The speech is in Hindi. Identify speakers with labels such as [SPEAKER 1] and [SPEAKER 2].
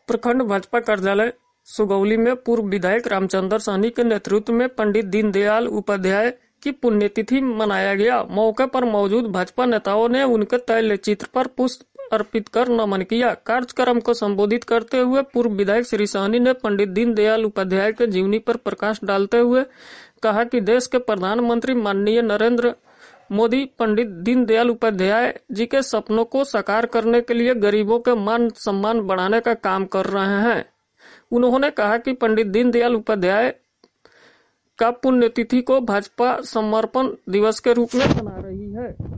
[SPEAKER 1] प्रखंड भाजपा कार्यालय सुगौली में पूर्व विधायक रामचंद्र सहनी के नेतृत्व में पंडित दीनदयाल उपाध्याय की पुण्यतिथि मनाया गया। मौके पर मौजूद भाजपा नेताओं ने उनके तैलचित्र पर पुष्प अर्पित कर नमन किया। कार्यक्रम को संबोधित करते हुए पूर्व विधायक श्री सहनी ने पंडित दीनदयाल उपाध्याय के जीवनी पर प्रकाश डालते हुए कहा कि देश के प्रधानमंत्री माननीय नरेंद्र मोदी पंडित दीनदयाल उपाध्याय जी के सपनों को साकार करने के लिए गरीबों के मान सम्मान बढ़ाने का काम कर रहे हैं। उन्होंने कहा कि पंडित दीनदयाल उपाध्याय का पुण्यतिथि को भाजपा समर्पण दिवस के रूप में मना रही है।